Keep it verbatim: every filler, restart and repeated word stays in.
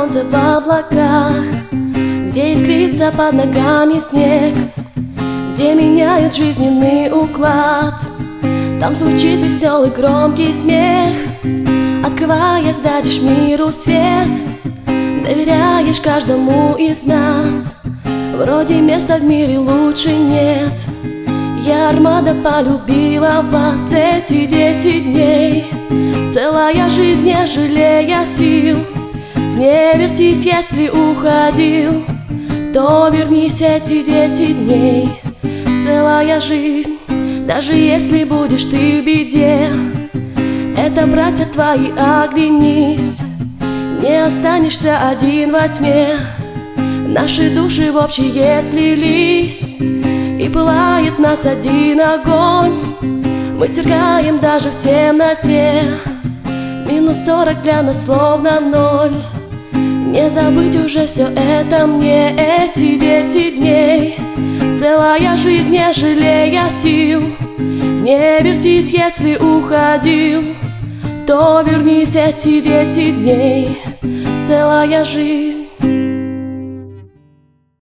солнце в облаках, где искрится под ногами снег, где меняют жизненный уклад. Там звучит веселый громкий смех. Открываясь, даришь миру свет, доверяешь каждому из нас. Вроде места в мире лучше нет. Я, Армада, полюбила вас эти десять дней. Целая жизнь, не жалея сил. Не вертись, если уходил, то вернись эти десять дней. Целая жизнь, даже если будешь ты в беде, это братья твои, оглянись. Не останешься один во тьме. Наши души в общее слились, и пылает нас один огонь. Мы сверкаем даже в темноте. Минус сорок для нас словно ноль. Не забыть уже все это мне, эти десять дней. Целая жизнь, не жалея сил. Не вертись, если уходил, то вернись эти десять дней. Целая жизнь.